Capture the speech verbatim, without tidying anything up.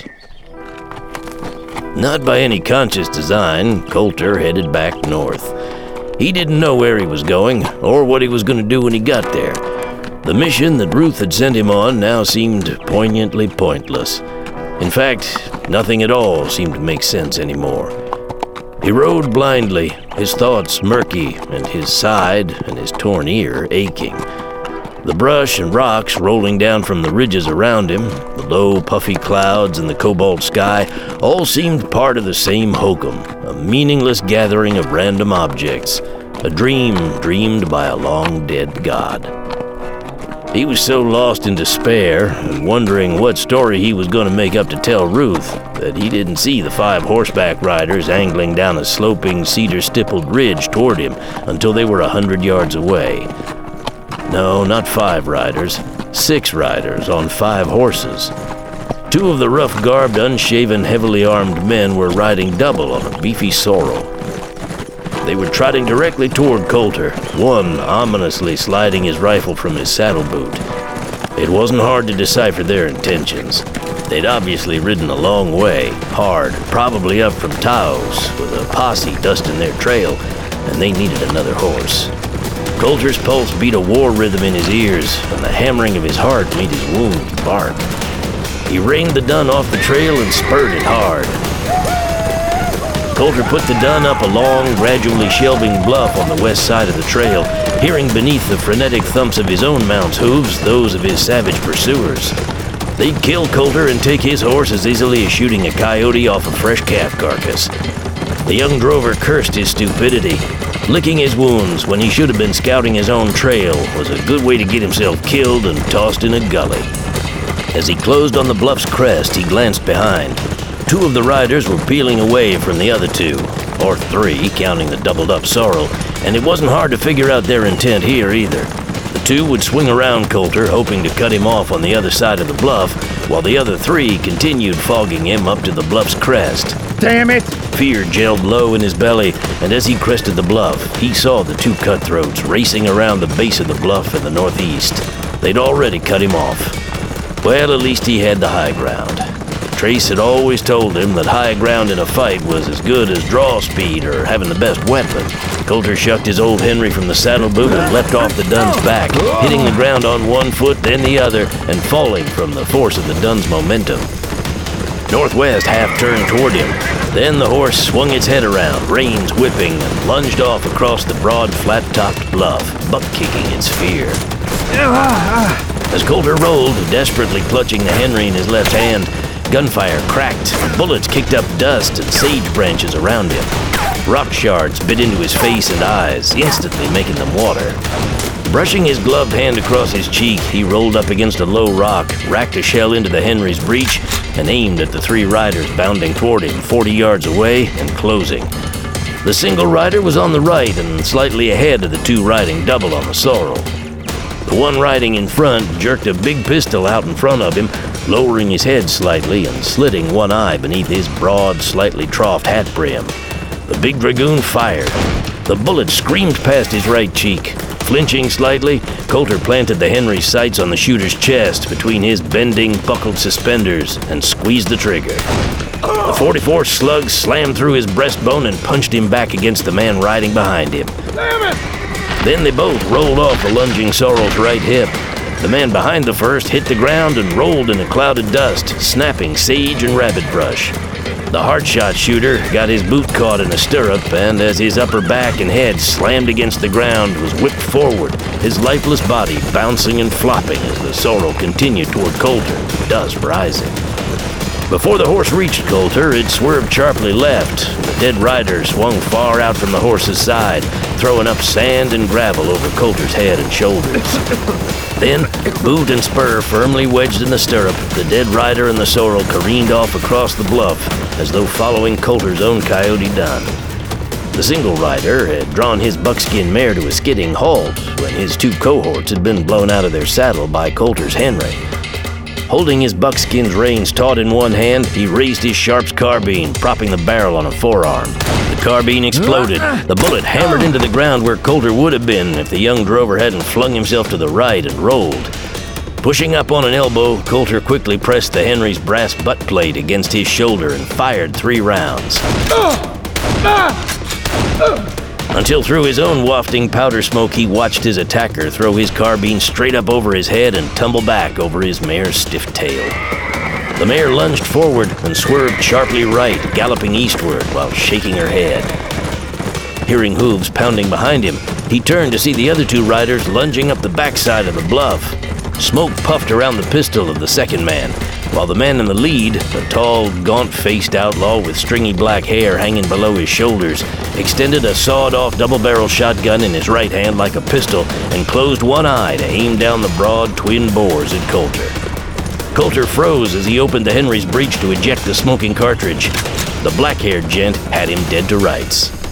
Not by any conscious design, Colter headed back north. He didn't know where he was going, or what he was going to do when he got there. The mission that Ruth had sent him on now seemed poignantly pointless. In fact, nothing at all seemed to make sense anymore. He rode blindly, his thoughts murky, and his side and his torn ear aching. The brush and rocks rolling down from the ridges around him, the low, puffy clouds and the cobalt sky, all seemed part of the same hokum, a meaningless gathering of random objects, a dream dreamed by a long-dead god. He was so lost in despair and wondering what story he was going to make up to tell Ruth that he didn't see the five horseback riders angling down a sloping, cedar-stippled ridge toward him until they were a hundred yards away. No, not five riders, six riders on five horses. Two of the rough-garbed, unshaven, heavily armed men were riding double on a beefy sorrel. They were trotting directly toward Colter, one ominously sliding his rifle from his saddle boot. It wasn't hard to decipher their intentions. They'd obviously ridden a long way, hard, probably up from Taos, with a posse dusting their trail, and they needed another horse. Colter's pulse beat a war rhythm in his ears, and the hammering of his heart made his wounds bark. He reined the dun off the trail and spurred it hard. Colter put the dun up a long, gradually shelving bluff on the west side of the trail, hearing beneath the frenetic thumps of his own mount's hooves those of his savage pursuers. They'd kill Colter and take his horse as easily as shooting a coyote off a fresh calf carcass. The young drover cursed his stupidity. Licking his wounds when he should have been scouting his own trail was a good way to get himself killed and tossed in a gully. As he closed on the bluff's crest, he glanced behind. Two of the riders were peeling away from the other two, or three, counting the doubled-up sorrel, and it wasn't hard to figure out their intent here either. The two would swing around Colter, hoping to cut him off on the other side of the bluff, while the other three continued fogging him up to the bluff's crest. Damn it! Fear gelled low in his belly, and as he crested the bluff, he saw the two cutthroats racing around the base of the bluff in the northeast. They'd already cut him off. Well, at least he had the high ground. Trace had always told him that high ground in a fight was as good as draw speed or having the best weapon. Colter shucked his old Henry from the saddle boot and leapt off the dun's back, hitting the ground on one foot, then the other, and falling from the force of the dun's momentum. Northwest half turned toward him. Then the horse swung its head around, reins whipping, and lunged off across the broad, flat-topped bluff, buck-kicking its fear. As Colter rolled, desperately clutching the Henry in his left hand, gunfire cracked, bullets kicked up dust and sage branches around him. Rock shards bit into his face and eyes, instantly making them water. Brushing his gloved hand across his cheek, he rolled up against a low rock, racked a shell into the Henry's breech, and aimed at the three riders bounding toward him forty yards away and closing. The single rider was on the right and slightly ahead of the two riding double on the sorrel. The one riding in front jerked a big pistol out in front of him, lowering his head slightly and slitting one eye beneath his broad, slightly troughed hat brim. The big dragoon fired. The bullet screamed past his right cheek. Flinching slightly, Colter planted the Henry's sights on the shooter's chest between his bending, buckled suspenders and squeezed the trigger. The forty-four slug slammed through his breastbone and punched him back against the man riding behind him. Damn it! Then they both rolled off the lunging sorrel's right hip. The man behind the first hit the ground and rolled in a cloud of dust, snapping sage and rabbit brush. The hard-shot shooter got his boot caught in a stirrup, and as his upper back and head slammed against the ground, was whipped forward, his lifeless body bouncing and flopping as the sorrel continued toward Colter, dust rising. Before the horse reached Colter, it swerved sharply left. The dead rider swung far out from the horse's side, throwing up sand and gravel over Colter's head and shoulders. Then, boot and spur firmly wedged in the stirrup, the dead rider and the sorrel careened off across the bluff, as though following Colter's own coyote dun. The single rider had drawn his buckskin mare to a skidding halt when his two cohorts had been blown out of their saddle by Colter's Henry. Holding his buckskin's reins taut in one hand, he raised his Sharp's carbine, propping the barrel on a forearm. The carbine exploded. The bullet hammered into the ground where Colter would have been if the young drover hadn't flung himself to the right and rolled. Pushing up on an elbow, Coulter quickly pressed the Henry's brass butt plate against his shoulder and fired three rounds. Until through his own wafting powder smoke, he watched his attacker throw his carbine straight up over his head and tumble back over his mare's stiff tail. The mare lunged forward and swerved sharply right, galloping eastward while shaking her head. Hearing hooves pounding behind him, he turned to see the other two riders lunging up the backside of the bluff. Smoke puffed around the pistol of the second man, while the man in the lead, a tall, gaunt-faced outlaw with stringy black hair hanging below his shoulders, extended a sawed-off double-barrel shotgun in his right hand like a pistol and closed one eye to aim down the broad twin bores at Coulter. Coulter froze as he opened the Henry's breech to eject the smoking cartridge. The black-haired gent had him dead to rights.